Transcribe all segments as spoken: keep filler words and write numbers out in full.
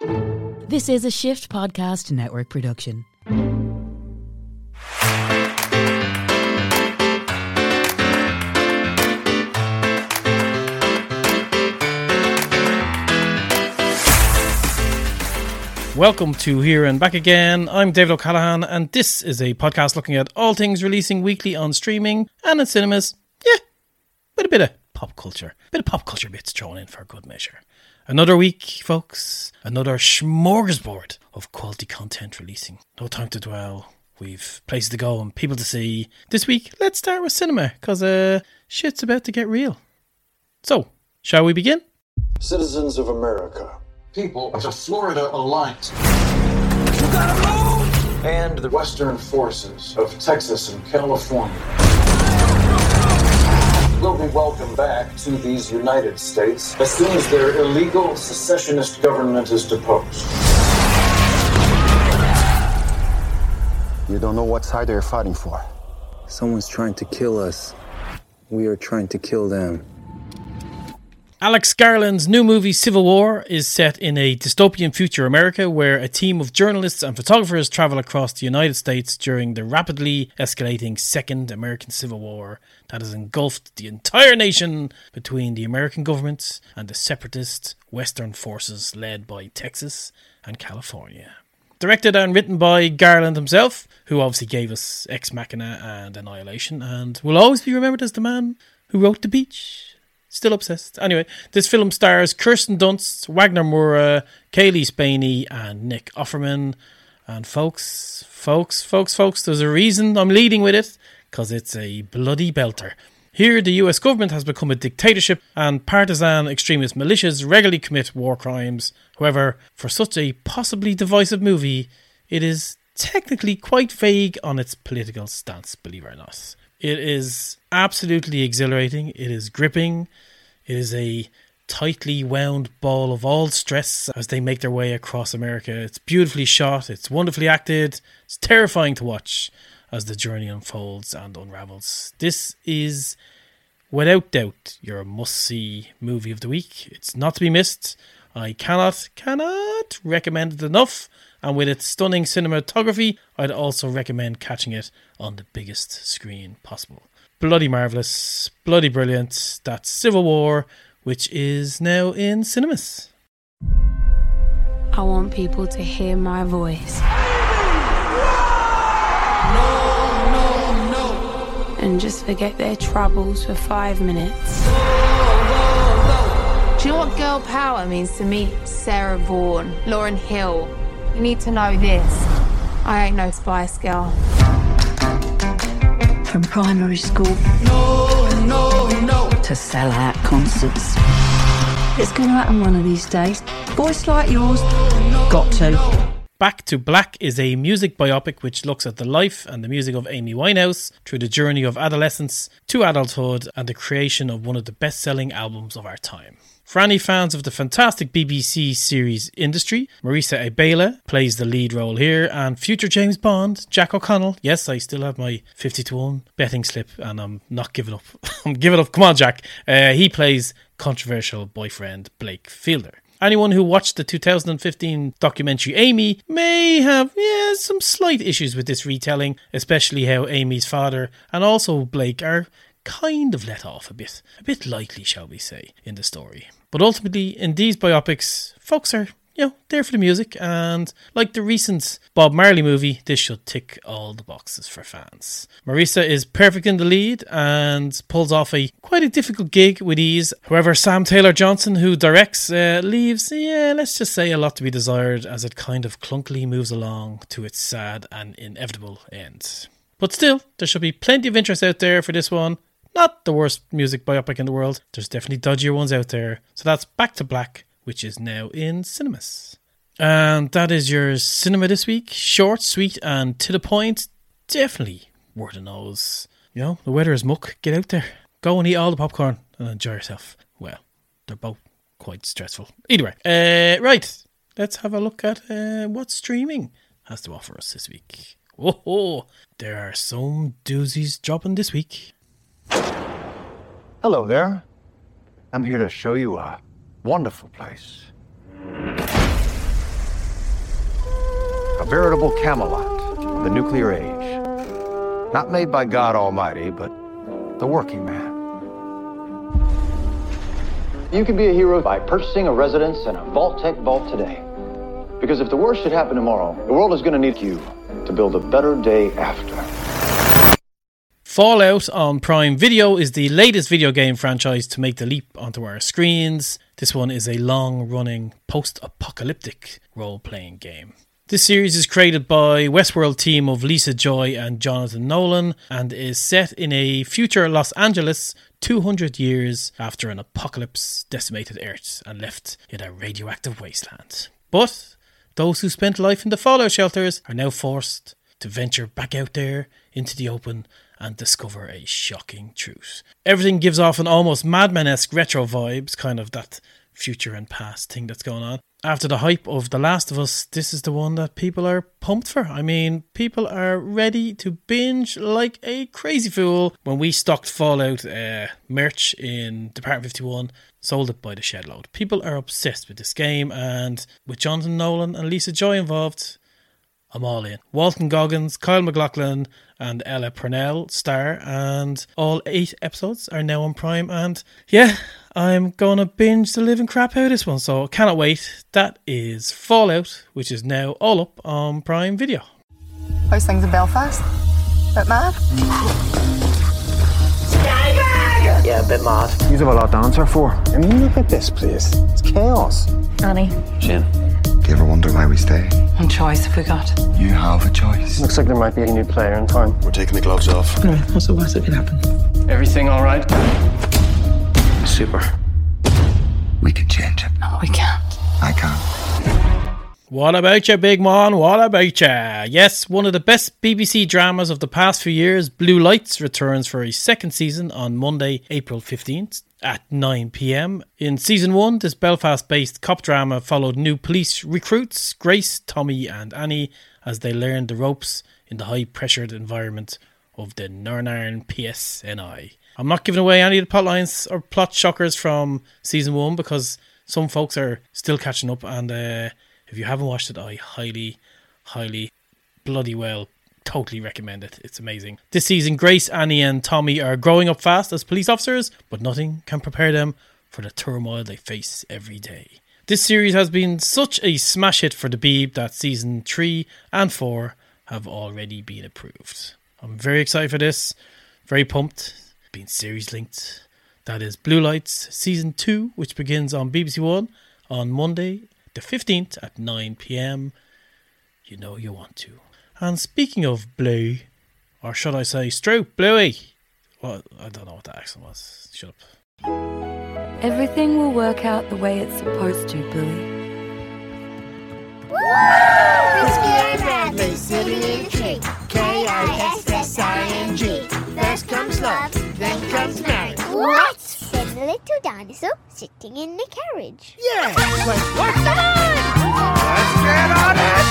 This is a Shift Podcast Network production. Welcome to Here and Back Again. I'm David O'Callaghan, and this is a podcast looking at all things releasing weekly on streaming and in cinemas. Yeah, with a bit of pop culture. A bit of pop culture bits thrown in for good measure. Another week, folks. Another smorgasbord of quality content releasing. No time to dwell. We've places to go and people to see. This week, let's start with cinema, because uh, shit's about to get real. So, shall we begin? Citizens of America. People of the Florida Alliance. You gotta move! And the Western forces of Texas and California will be welcomed back to these United States as soon as their illegal secessionist government is deposed. You don't know what side they're fighting for. Someone's trying to kill us. We are trying to kill them. Alex Garland's new movie Civil War is set in a dystopian future America where a team of journalists and photographers travel across the United States during the rapidly escalating Second American Civil War that has engulfed the entire nation between the American government and the separatist Western forces led by Texas and California. Directed and written by Garland himself, who obviously gave us Ex Machina and Annihilation and will always be remembered as the man who wrote The Beach. Still obsessed. Anyway, this film stars Kirsten Dunst, Wagner Moura, Kaylee Spaney, and Nick Offerman. And folks, folks, folks, folks, there's a reason I'm leading with it, because it's a bloody belter. Here, the U S government has become a dictatorship, and partisan extremist militias regularly commit war crimes. However, for such a possibly divisive movie, it is technically quite vague on its political stance, believe it or not. It is absolutely exhilarating. It is gripping. It is a tightly wound ball of all stress as they make their way across America. It's beautifully shot. It's wonderfully acted. It's terrifying to watch as the journey unfolds and unravels. This is, without doubt, your must-see movie of the week. It's not to be missed. I cannot, cannot recommend it enough. And with its stunning cinematography, I'd also recommend catching it on the biggest screen possible. Bloody marvellous, bloody brilliant. That's Civil War, which is now in cinemas. I want people to hear my voice. No, no, no. And just forget their troubles for five minutes. Do you know what girl power means to me? Sarah Vaughan, Lauryn Hill. You need to know this. I ain't no Spice Girl. From primary school No, no, no. to sellout concerts. It's going to happen one of these days. Voice like yours, got to. Back to Black is a music biopic which looks at the life and the music of Amy Winehouse through the journey of adolescence to adulthood and the creation of one of the best-selling albums of our time. For any fans of the fantastic B B C series Industry, Marisa Abela plays the lead role here, and future James Bond, Jack O'Connell. Yes, I still have my fifty to one betting slip and I'm not giving up. I'm giving up. Come on, Jack. Uh, he plays controversial boyfriend Blake Fielder. Anyone who watched the two thousand fifteen documentary Amy may have yeah, some slight issues with this retelling, especially how Amy's father and also Blake are kind of let off a bit, a bit lightly, shall we say, in the story. But ultimately, in these biopics, folks are, you know, there for the music, and like the recent Bob Marley movie, this should tick all the boxes for fans. Marisa is perfect in the lead and pulls off a quite a difficult gig with ease. However, Sam Taylor Johnson, who directs, uh, leaves, yeah, let's just say a lot to be desired as it kind of clunkily moves along to its sad and inevitable end. But still, there should be plenty of interest out there for this one. Not the worst music biopic in the world. There's definitely dodgier ones out there. So that's Back to Black, which is now in cinemas. And that is your cinema this week. Short, sweet, and to the point. Definitely worth a nose. You know, the weather is muck. Get out there. Go and eat all the popcorn and enjoy yourself. Well, they're both quite stressful. Either way. Uh, right. Let's have a look at uh, what streaming has to offer us this week. Whoa, there are some doozies dropping this week. Hello there. I'm here to show you a wonderful place. A veritable Camelot of the nuclear age. Not made by God Almighty, but the working man. You can be a hero by purchasing a residence in a Vault-Tec vault today. Because if the worst should happen tomorrow, the world is going to need you to build a better day after. Fallout on Prime Video is the latest video game franchise to make the leap onto our screens. This one is a long-running post-apocalyptic role-playing game. This series is created by Westworld team of Lisa Joy and Jonathan Nolan and is set in a future Los Angeles two hundred years after an apocalypse decimated Earth and left in a radioactive wasteland. But those who spent life in the fallout shelters are now forced to venture back out there into the open and discover a shocking truth. Everything gives off an almost Mad Men-esque retro vibes, kind of that future and past thing that's going on. After the hype of The Last of Us, this is the one that people are pumped for. I mean, people are ready to binge like a crazy fool. When we stocked Fallout uh, merch in Department fifty-one, sold it by the shed load. People are obsessed with this game, and with Jonathan Nolan and Lisa Joy involved, I'm all in. Walton Goggins, Kyle MacLachlan and Ella Purnell star, and all eight episodes are now on Prime, and yeah, I'm gonna binge the living crap out of this one, so cannot wait. That is Fallout, which is now all up on Prime Video. How's things in Belfast? Bit mad? Yeah, a bit mad. You have a lot to answer for. I mean, look at this place. It's chaos. Annie. Shane. Do you ever wonder why we stay? What choice have we got? You have a choice. Looks like there might be a new player in town. We're taking the gloves off. No, what's the worst that could happen? Everything all right? Super. We can change it. No, we can't. I can't. What about you, big man? What about you? Yes, one of the best B B C dramas of the past few years, Blue Lights, returns for a second season on Monday, April fifteenth at nine p.m. In season one, this Belfast-based cop drama followed new police recruits, Grace, Tommy and Annie, as they learned the ropes in the high-pressured environment of the Northern P S N I. I'm not giving away any of the plot lines or plot shockers from season one because some folks are still catching up, and uh, if you haven't watched it, I highly, highly, bloody well, totally recommend it. It's amazing. This season, Grace, Annie and Tommy are growing up fast as police officers, but nothing can prepare them for the turmoil they face every day. This series has been such a smash hit for the Beeb that season three and four have already been approved. I'm very excited for this, very pumped. Being series linked. That is Blue Lights season two, which begins on B B C One on Monday the fifteenth at nine p.m. You know you want to. And speaking of blue, or should I say stroke bluey? Well, I don't know what that accent was. Shut up. Everything will work out the way it's supposed to, Bluey. Friendly city tree. K I S S I N G. First comes love, then comes marriage. What? There's a little dinosaur sitting in the carriage. Yeah, let's work the line. Let's get on it.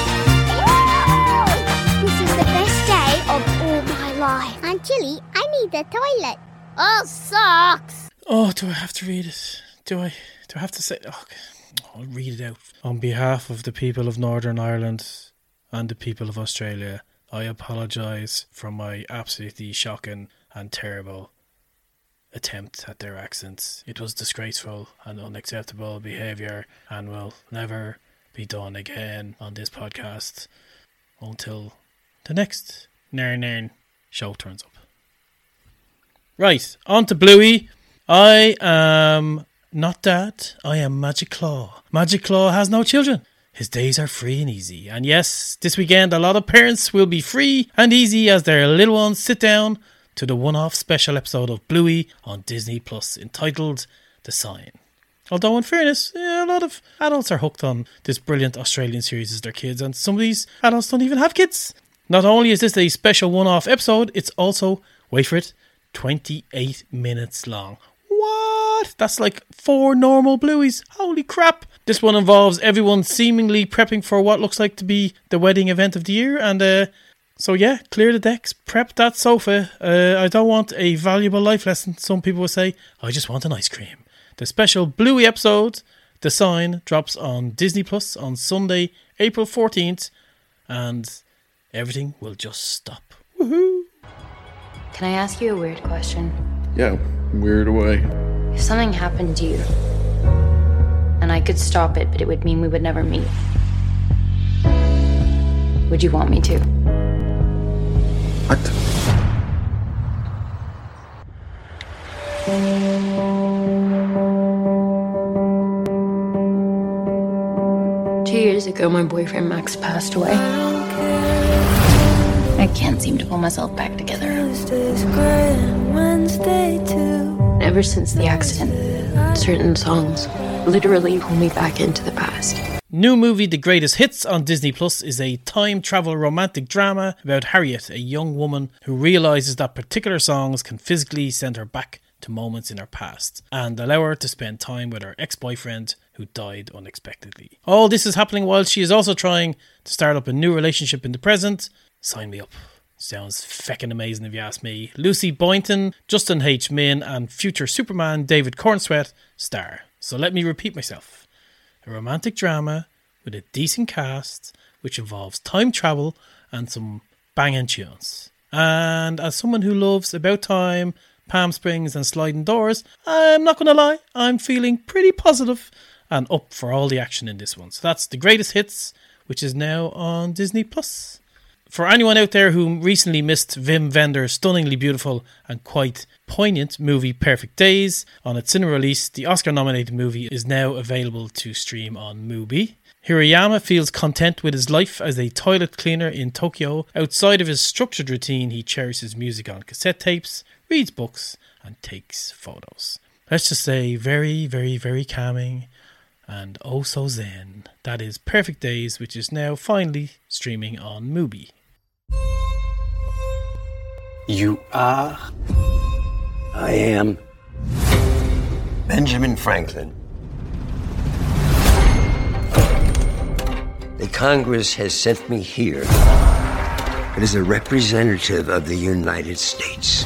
This is the best day of all my life. Aunt Chilly, I need the toilet. Oh, socks. Oh, do I have to read it? Do I? Do I have to say? Oh, okay. I'll read it out. On behalf of the people of Northern Ireland and the people of Australia, I apologise for my absolutely shocking and terrible attempt at their accents. It was disgraceful and unacceptable behaviour and will never be done again on this podcast until the next Nairn Nairn show turns up. Right, on to Bluey. I am not Dad, I am Magic Claw. Magic Claw has no children. His days are free and easy. And yes, this weekend a lot of parents will be free and easy as their little ones sit down to the one-off special episode of Bluey on Disney Plus entitled The Sign. Although in fairness, yeah, a lot of adults are hooked on this brilliant Australian series as their kids, and some of these adults don't even have kids. Not only is this a special one-off episode, it's also, wait for it, twenty-eight minutes long. What? That's like four normal Blueys. Holy crap. This one involves everyone seemingly prepping for what looks like to be the wedding event of the year. And uh, so yeah, clear the decks, prep that sofa. Uh, I don't want a valuable life lesson. Some people will say, I just want an ice cream. The special Bluey episode, The Sign, drops on Disney Plus on Sunday, April fourteenth and everything will just stop. Woohoo! Can I ask you a weird question? Yeah, weird away. If something happened to you, and I could stop it, but it would mean we would never meet, would you want me to? What? Two years ago, my boyfriend Max passed away. I can't seem to pull myself back together. Ever since the accident, certain songs literally pull me back into the past. New movie The Greatest Hits on Disney Plus is a time travel romantic drama about Harriet, a young woman who realises that particular songs can physically send her back to moments in her past and allow her to spend time with her ex-boyfriend who died unexpectedly. All this is happening while she is also trying to start up a new relationship in the present. Sign me up. Sounds feckin' amazing if you ask me. Lucy Boynton, Justin H. Min and future Superman David Cornsweet star. So let me repeat myself. A romantic drama with a decent cast which involves time travel and some banging tunes. And as someone who loves About Time, Palm Springs and Sliding Doors, I'm not going to lie, I'm feeling pretty positive and up for all the action in this one. So that's The Greatest Hits, which is now on Disney Plus. For anyone out there who recently missed Wim Wender's stunningly beautiful and quite poignant movie Perfect Days on its cinema release, the Oscar-nominated movie is now available to stream on Mubi. Hirayama feels content with his life as a toilet cleaner in Tokyo. Outside of his structured routine, he cherishes music on cassette tapes, reads books, and takes photos. Let's just say very, very, very calming and oh so zen. That is Perfect Days, which is now finally streaming on Mubi. You are, I am, Benjamin Franklin. The Congress has sent me here as a representative of the United States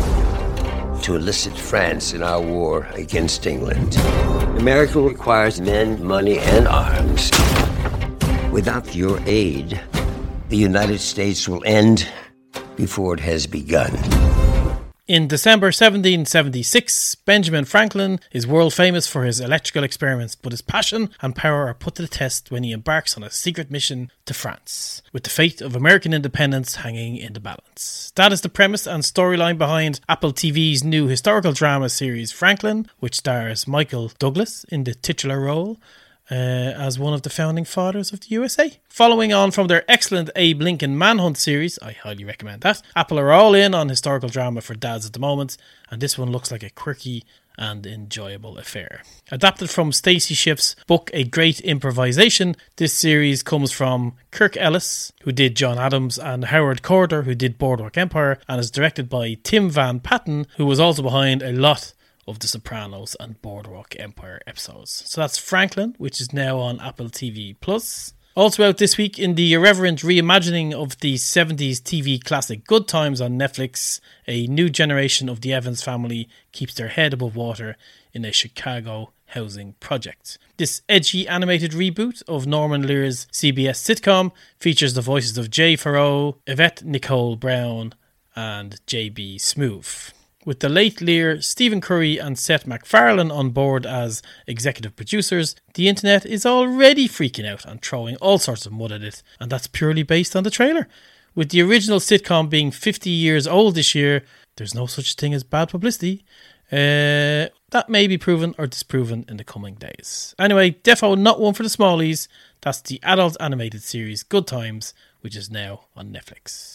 to enlist France in our war against England. America requires men, money, and arms. Without your aid, the United States will end before it has begun. In December seventeen seventy-six, Benjamin Franklin is world famous for his electrical experiments, but his passion and power are put to the test when he embarks on a secret mission to France, with the fate of American independence hanging in the balance. That is the premise and storyline behind Apple T V's new historical drama series Franklin, which stars Michael Douglas in the titular role, Uh, as one of the founding fathers of the U S A. Following on from their excellent Abe Lincoln Manhunt series, I highly recommend that, Apple are all in on historical drama for dads at the moment, and this one looks like a quirky and enjoyable affair. Adapted from Stacey Schiff's book A Great Improvisation, this series comes from Kirk Ellis, who did John Adams, and Howard Corder, who did Boardwalk Empire, and is directed by Tim Van Patten, who was also behind a lot of The Sopranos and Boardwalk Empire episodes. So that's Franklin, which is now on Apple T V plus. Also out this week in the irreverent reimagining of the seventies T V classic Good Times on Netflix, a new generation of the Evans family keeps their head above water in a Chicago housing project. This edgy animated reboot of Norman Lear's C B S sitcom features the voices of Jay Farrow, Yvette Nicole Brown and J B Smoove. With the late Lear, Stephen Curry and Seth MacFarlane on board as executive producers, the internet is already freaking out and throwing all sorts of mud at it, and that's purely based on the trailer. With the original sitcom being fifty years old this year, there's no such thing as bad publicity. Uh, that may be proven or disproven in the coming days. Anyway, defo not one for the smallies. That's the adult animated series Good Times, which is now on Netflix.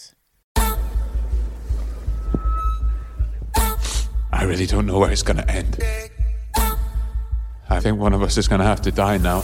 I really don't know where it's going to end. I think one of us is going to have to die now.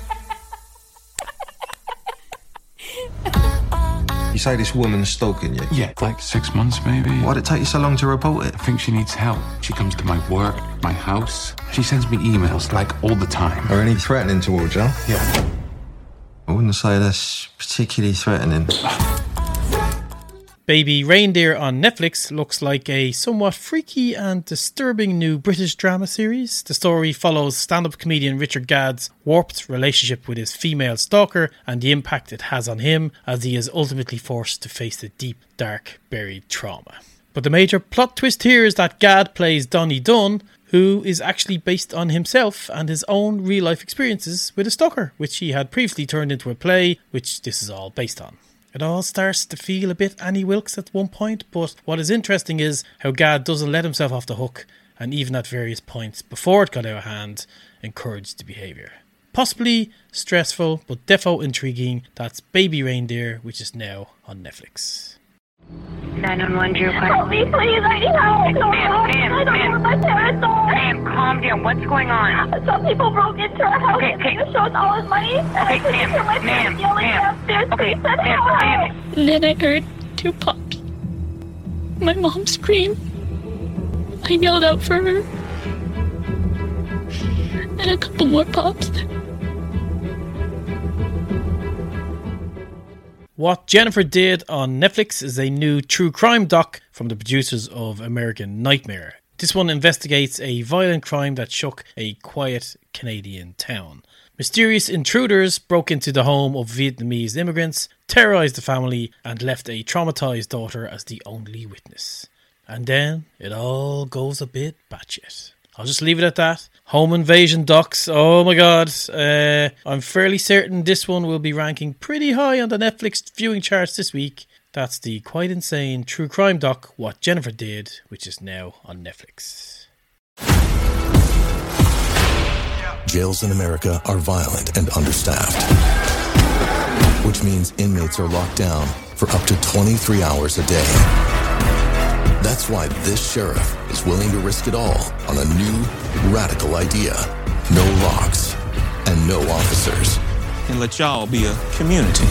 You say this woman's stalking you? Yeah, like six months maybe. Why'd it take you so long to report it? I think she needs help. She comes to my work, my house. She sends me emails like all the time. Are any threatening towards you? Yeah. I wouldn't say that's particularly threatening. Baby Reindeer on Netflix looks like a somewhat freaky and disturbing new British drama series. The story follows stand-up comedian Richard Gadd's warped relationship with his female stalker and the impact it has on him as he is ultimately forced to face the deep, dark, buried trauma. But the major plot twist here is that Gadd plays Donnie Dunn, who is actually based on himself and his own real-life experiences with a stalker, which he had previously turned into a play, which this is all based on. It all starts to feel a bit Annie Wilkes at one point, but what is interesting is how Gadd doesn't let himself off the hook, and even at various points before it got out of hand, encouraged the behaviour. Possibly stressful, but defo intriguing. That's Baby Reindeer, which is now on Netflix. nine one one, Drew. Help me, please. I need help. Ma'am, ma'am, I don't ma'am. want my parents home. Ma'am, calm down. What's going on? Some people broke into our house Okay, and okay. they showed all his money. And I Okay, couldn't ma'am, hear my ma'am, parents yelling ma'am. downstairs. Okay, Please send ma'am, help. ma'am. And then I heard two pops. My mom screamed. I yelled out for her. And a couple more pops. What Jennifer Did on Netflix is a new true crime doc from the producers of American Nightmare. This one investigates a violent crime that shook a quiet Canadian town. Mysterious intruders broke into the home of Vietnamese immigrants, terrorised the family, and left a traumatised daughter as the only witness. And then it all goes a bit batshit. I'll just leave it at that. Home invasion docs. Oh my god. Uh, I'm fairly certain this one will be ranking pretty high on the Netflix viewing charts this week. That's the quite insane true crime doc, What Jennifer Did, which is now on Netflix. Jails in America are violent and understaffed, which means inmates are locked down for up to twenty-three hours a day. That's why this sheriff is willing to risk it all on a new, radical idea. No locks and no officers. And let y'all be a community.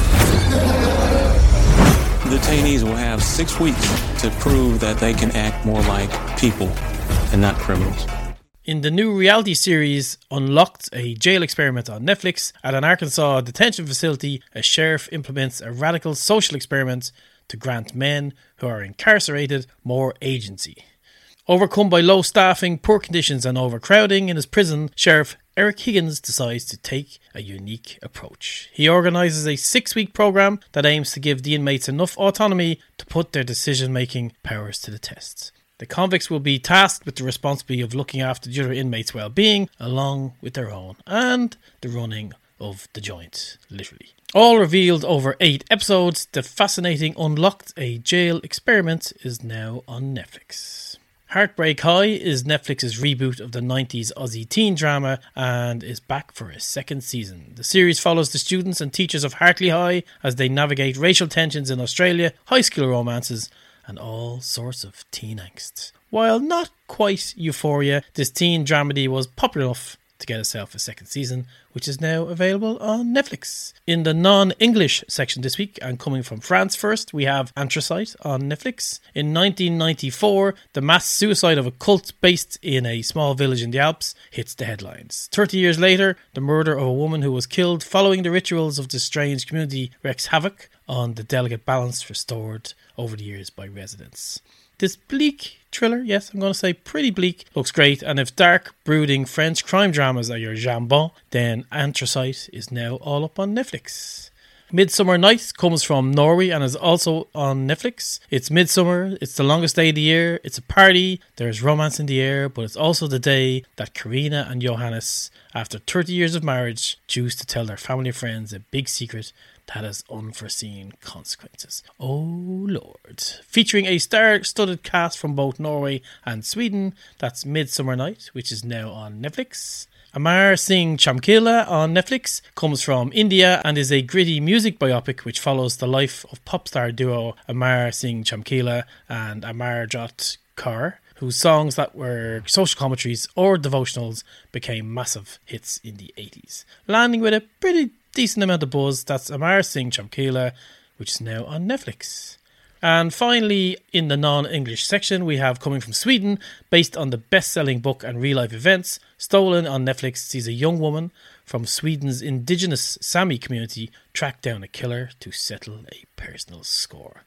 Detainees will have six weeks to prove that they can act more like people and not criminals. In the new reality series Unlocked, a jail experiment on Netflix, at an Arkansas detention facility, a sheriff implements a radical social experiment to grant men who are incarcerated more agency. Overcome by low staffing, poor conditions and overcrowding in his prison, Sheriff Eric Higgins decides to take a unique approach. He organises a six-week programme that aims to give the inmates enough autonomy to put their decision-making powers to the test. The convicts will be tasked with the responsibility of looking after the other inmates' well-being, along with their own, and the running of the joint, literally. All revealed over eight episodes, the fascinating Unlocked, a jail experiment, is now on Netflix. Heartbreak High is Netflix's reboot of the nineties Aussie teen drama and is back for a second season. The series follows the students and teachers of Hartley High as they navigate racial tensions in Australia, high school romances, and all sorts of teen angst. While not quite Euphoria, this teen dramedy was popular enough to get itself a second season, which is now available on Netflix. In the non-English section this week, and coming from France first, we have Anthracite on Netflix. In nineteen ninety-four, the mass suicide of a cult based in a small village in the Alps hits the headlines. Thirty years later, the murder of a woman who was killed following the rituals of this strange community wreaks havoc on the delicate balance restored over the years by residents. This bleak thriller, yes, I'm going to say pretty bleak, looks great, and if dark, brooding French crime dramas are your jambon, then Anthracite is now all up on Netflix. Midsummer Night comes from Norway and is also on Netflix. It's midsummer, it's the longest day of the year, it's a party, there's romance in the air, but it's also the day that Karina and Johannes, after thirty years of marriage, choose to tell their family and friends a big secret that has unforeseen consequences. Oh Lord. Featuring a star-studded cast from both Norway and Sweden, that's Midsummer Night, which is now on Netflix. Amar Singh Chamkila on Netflix comes from India and is a gritty music biopic which follows the life of pop star duo Amar Singh Chamkila and Amarjot Kaur, whose songs that were social commentaries or devotionals became massive hits in the eighties. Landing with a pretty decent amount of buzz, that's Amar Singh Chamkila, which is now on Netflix. And finally, in the non-English section, we have Coming from Sweden, based on the best-selling book and real-life events. Stolen on Netflix sees a young woman from Sweden's indigenous Sami community track down a killer to settle a personal score.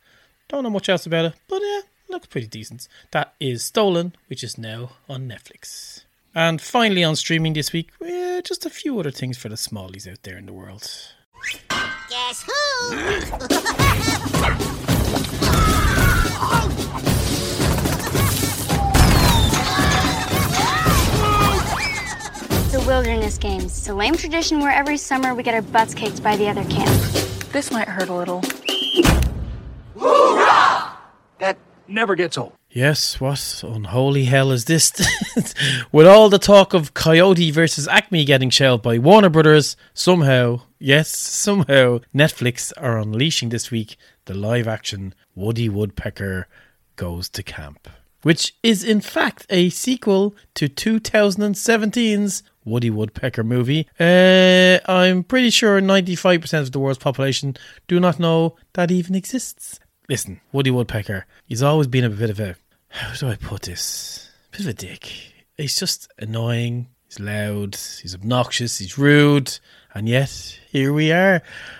Don't know much else about it, but yeah, looks pretty decent. That is Stolen, which is now on Netflix. And finally on streaming this week, eh, just a few other things for the smallies out there in the world. Guess who? The Wilderness Games. It's a lame tradition where every summer we get our butts kicked by the other camp. This might hurt a little. Hoorah! That never gets old. Yes, what unholy hell is this? With all the talk of Coyote versus Acme getting shelved by Warner Brothers, somehow, yes, somehow, Netflix are unleashing this week the live-action Woody Woodpecker Goes to Camp, which is in fact a sequel to two thousand seventeen's Woody Woodpecker movie. Uh, I'm pretty sure ninety-five percent of the world's population do not know that even exists. Listen, Woody Woodpecker, he's always been a bit of a, how do I put this? A bit of a dick. He's just annoying, he's loud, he's obnoxious, he's rude, and yet, here we are.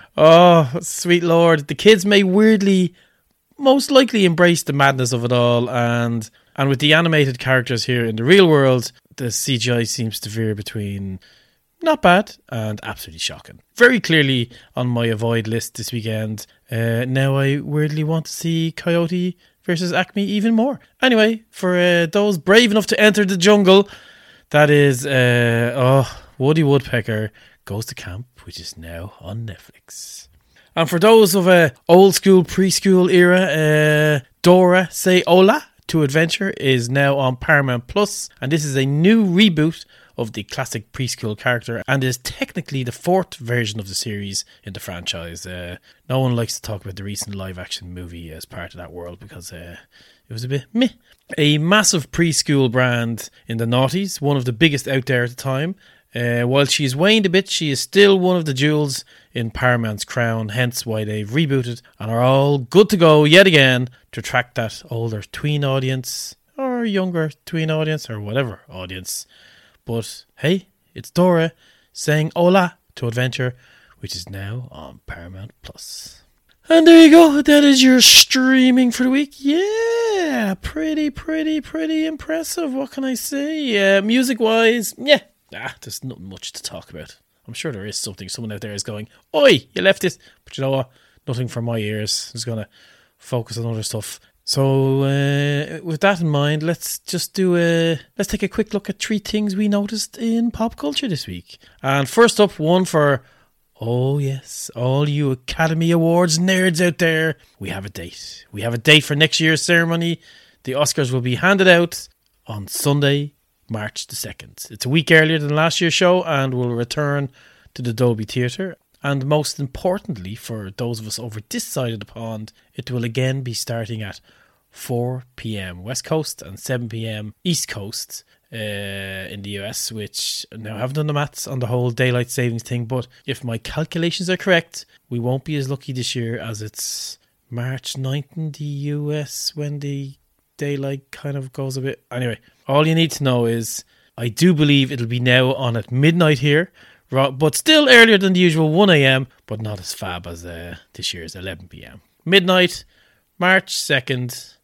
Oh, sweet Lord. The kids may weirdly, most likely embrace the madness of it all, and and with the animated characters here in the real world, the C G I seems to veer between not bad and absolutely shocking. Very clearly on my avoid list this weekend. Uh, now I weirdly want to see Coyote versus Acme even more. Anyway, for uh, those brave enough to enter the jungle, that is uh, oh, Woody Woodpecker Goes to Camp, which is now on Netflix. And for those of a old school preschool era, uh, Dora Say Hola to Adventure is now on Paramount Plus, and this is a new reboot of the classic preschool character and is technically the fourth version of the series in the franchise. Uh, no one likes to talk about the recent live action movie as part of that world because uh, it was a bit meh. A massive preschool brand in the noughties, one of the biggest out there at the time. Uh, while she's waned a bit, she is still one of the jewels in Paramount's crown, hence why they've rebooted and are all good to go yet again to attract that older tween audience or younger tween audience or whatever audience. But hey, it's Dora saying hola to Adventure, which is now on Paramount Plus. And there you go, that is your streaming for the week. Yeah, pretty, pretty, pretty impressive. What can I say? Uh, music-wise, yeah. Ah, there's not much to talk about. I'm sure there is something. Someone out there is going, oi, you left it. But you know what? Nothing for my ears. I'm just going to focus on other stuff. So, uh, with that in mind, let's just do a, let's take a quick look at three things we noticed in pop culture this week. And first up, one for, oh yes, all you Academy Awards nerds out there. We have a date. We have a date for next year's ceremony. The Oscars will be handed out on Sunday, March the second. It's a week earlier than last year's show and will return to the Dolby Theatre. And most importantly, for those of us over this side of the pond, it will again be starting at four p.m. West Coast and seven p.m. East Coast uh, in the U S, which now I haven't done the maths on the whole daylight savings thing, but if my calculations are correct, we won't be as lucky this year as it's March ninth in the U S when the daylight kind of goes a bit. Anyway, all you need to know is I do believe it'll be now on at midnight here, but still earlier than the usual one a.m, but not as fab as uh, this year's eleven p.m. Midnight, March second,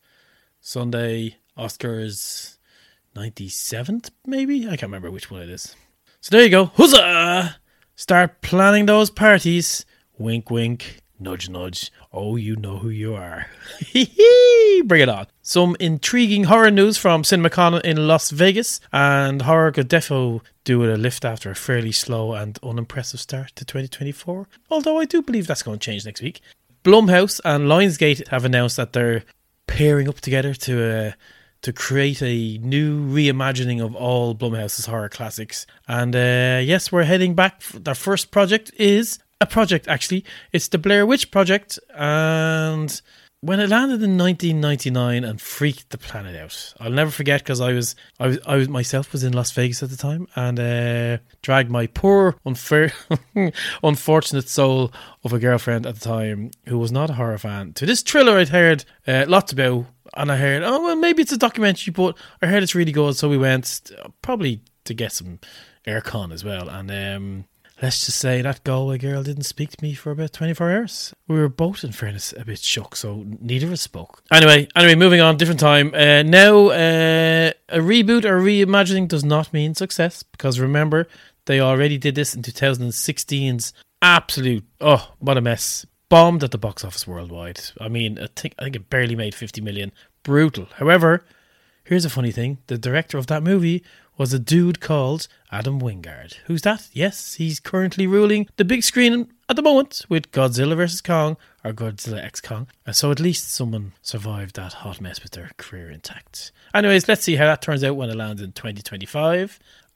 Sunday, Oscars ninety-seventh, maybe? I can't remember which one it is. So there you go. Huzzah! Start planning those parties. Wink, wink. Nudge, nudge. Oh, you know who you are. Bring it on. Some intriguing horror news from CinemaCon in Las Vegas, and horror could defo do with a lift after a fairly slow and unimpressive start to twenty twenty-four. Although I do believe that's going to change next week. Blumhouse and Lionsgate have announced that they're pairing up together to uh, to create a new reimagining of all Blumhouse's horror classics. And uh, yes, we're heading back. Their first project is a project, actually. It's the Blair Witch Project, and when it landed in nineteen ninety-nine and freaked the planet out, I'll never forget, because I was, I was, I was myself was in Las Vegas at the time, and uh, dragged my poor, unfair, unfortunate soul of a girlfriend at the time who was not a horror fan to this thriller I'd heard uh, lots about, and I heard, oh well, maybe it's a documentary, but I heard it's really good, so we went, probably to get some aircon as well, and um. let's just say that Galway girl didn't speak to me for about twenty-four hours. We were both, in fairness, a bit shook, so neither of us spoke. Anyway, anyway, moving on, different time. Uh, now, uh, a reboot or reimagining does not mean success, because remember, they already did this in twenty sixteen's absolute, oh, what a mess. Bombed at the box office worldwide. I mean, I think, I think it barely made fifty million. Brutal. However, here's a funny thing. The director of that movie was a dude called Adam Wingard. Who's that? Yes, he's currently ruling the big screen at the moment with Godzilla versus Kong, or Godzilla X Kong. And so at least someone survived that hot mess with their career intact. Anyways, let's see how that turns out when it lands in twenty twenty-five.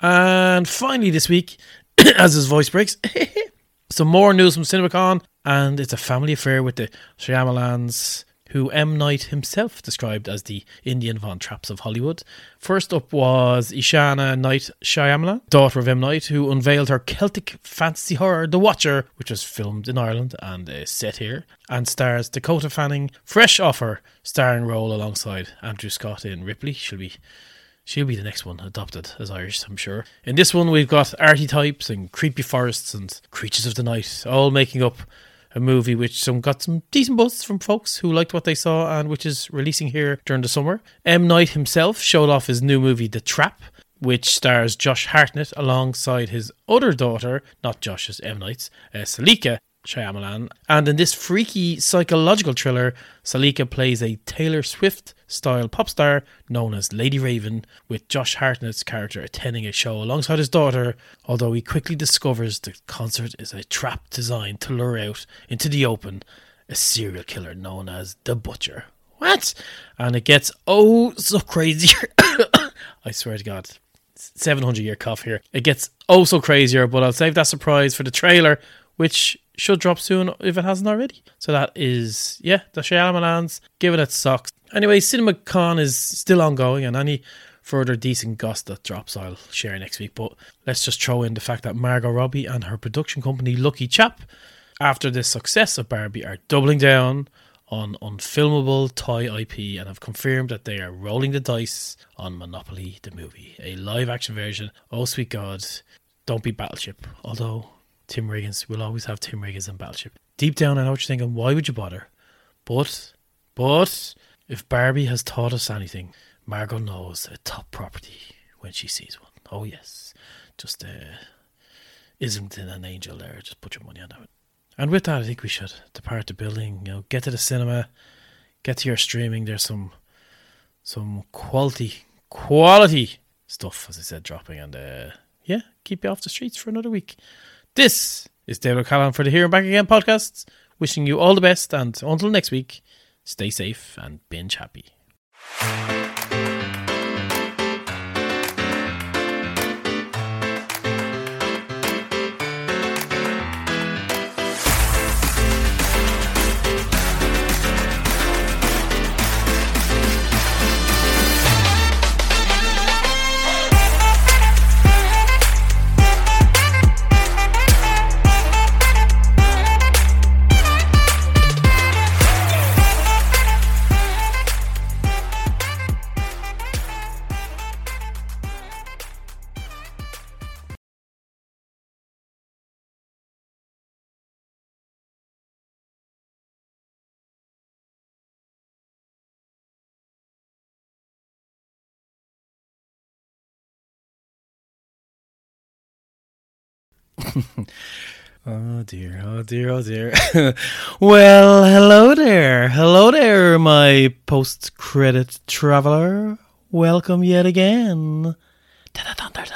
And finally this week, as his voice breaks, some more news from CinemaCon, and it's a family affair with the Shyamalans, who M. Night himself described as the Indian Von Trapps of Hollywood. First up was Ishana Night Shyamalan, daughter of M. Night, who unveiled her Celtic fantasy horror The Watcher, which was filmed in Ireland and uh, set here, and stars Dakota Fanning, fresh off her starring role alongside Andrew Scott in Ripley. She'll be She'll be the next one adopted as Irish, I'm sure. In this one, we've got archetypes and creepy forests and creatures of the night, all making up a movie which some got some decent buzz from folks who liked what they saw, and which is releasing here during the summer. M. Night himself showed off his new movie, The Trap, which stars Josh Hartnett alongside his other daughter, not Josh's, M. Night's, uh, Salika Shyamalan. And in this freaky psychological thriller, Salika plays a Taylor Swift-style pop star known as Lady Raven, with Josh Hartnett's character attending a show alongside his daughter, although he quickly discovers the concert is a trap designed to lure out into the open a serial killer known as The Butcher. What? And it gets oh so crazier. I swear to God. seven hundred year cough here. It gets oh so crazier, but I'll save that surprise for the trailer, which should drop soon if it hasn't already. So that is, yeah, the Shyamalans, giving it socks. Anyway, CinemaCon is still ongoing, and any further decent gossip that drops I'll share next week. But let's just throw in the fact that Margot Robbie and her production company Lucky Chap, after the success of Barbie, are doubling down on unfilmable toy I P and have confirmed that they are rolling the dice on Monopoly the movie, a live action version. Oh sweet God, don't be Battleship, although Tim Riggins, we'll always have Tim Riggins and Battleship. Deep down I know what you're thinking, why would you bother? But, but, if Barbie has taught us anything, Margot knows a top property when she sees one. Oh yes, just uh, isn't in an angel there, just put your money on that. And with that, I think we should depart the building, you know, get to the cinema, get to your streaming. There's some some quality, quality stuff, as I said, dropping, and uh, yeah, keep you off the streets for another week. This is David O'Callaghan for the Here and Back Again podcasts, wishing you all the best, and until next week, stay safe and binge happy. Oh dear, oh dear, oh dear. Well, hello there. Hello there, my post-credit traveller. Welcome yet again to the Thunderdome.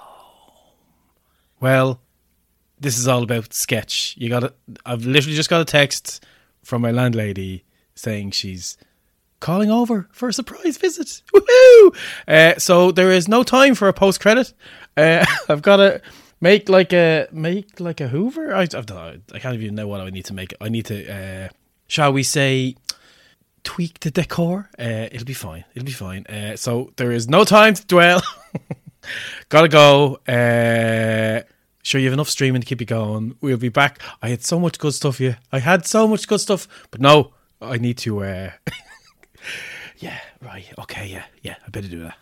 Well, this is all about sketch. You got it. I've literally just got a text from my landlady saying she's calling over for a surprise visit. Woohoo! Uh, so there is no time for a post-credit. Uh, I've got to make like a make like a Hoover. I, I've done, I can't even know what I need to make. I need to, uh, shall we say, tweak the decor. Uh, it'll be fine. It'll be fine. Uh, so there is no time to dwell. Gotta go. Uh, sure, you have enough streaming to keep you going. We'll be back. I had so much good stuff here. I had so much good stuff, but no, I need to. Uh, yeah, right. Okay, yeah, yeah. I better do that.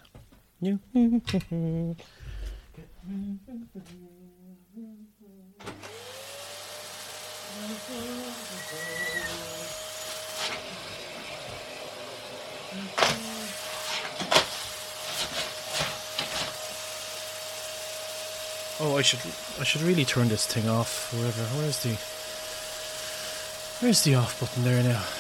Oh, I should I should really turn this thing off. Wherever. Where's the Where's the off button there now?